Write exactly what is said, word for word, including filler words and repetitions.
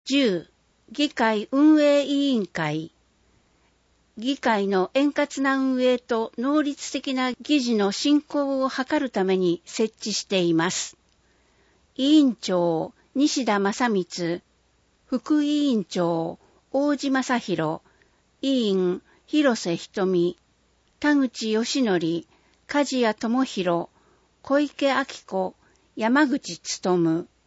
じゅう. 議会運営委員会。議会の円滑な運営と能率的な議事の進行を図るために設置しています。委員長、西田正光、副委員長、大路正弘、委員、広瀬瞳、田口義則、梶谷智弘、小池晃子、山口努、